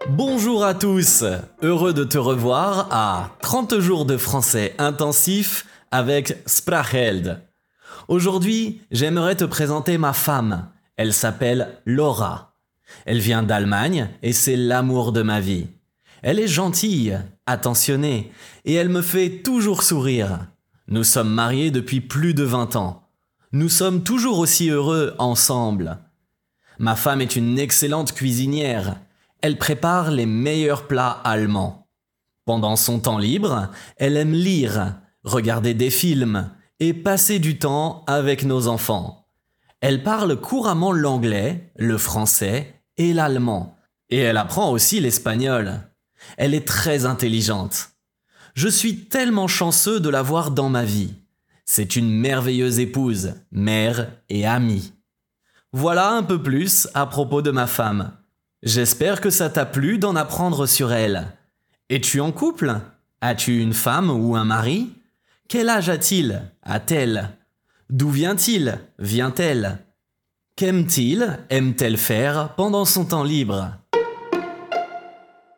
Bonjour à tous, heureux de te revoir à 30 jours de français intensif avec Sprachheld. Aujourd'hui, j'aimerais te présenter ma femme. Elle s'appelle Laura. Elle vient d'Allemagne et c'est l'amour de ma vie. Elle est gentille, attentionnée et elle me fait toujours sourire. Nous sommes mariés depuis plus de 20 ans. Nous sommes toujours aussi heureux ensemble. Ma femme est une excellente cuisinière. Elle prépare les meilleurs plats allemands. Pendant son temps libre, elle aime lire, regarder des films et passer du temps avec nos enfants. Elle parle couramment l'anglais, le français et l'allemand. Et elle apprend aussi l'espagnol. Elle est très intelligente. Je suis tellement chanceux de l'avoir dans ma vie. C'est une merveilleuse épouse, mère et amie. Voilà un peu plus à propos de ma femme. J'espère que ça t'a plu d'en apprendre sur elle. Es-tu en couple? As-tu une femme ou un mari? Quel âge a-t-il? A-t-elle? D'où vient-il? Vient-elle? Qu'aime-t-il? Aime-t-elle faire pendant son temps libre?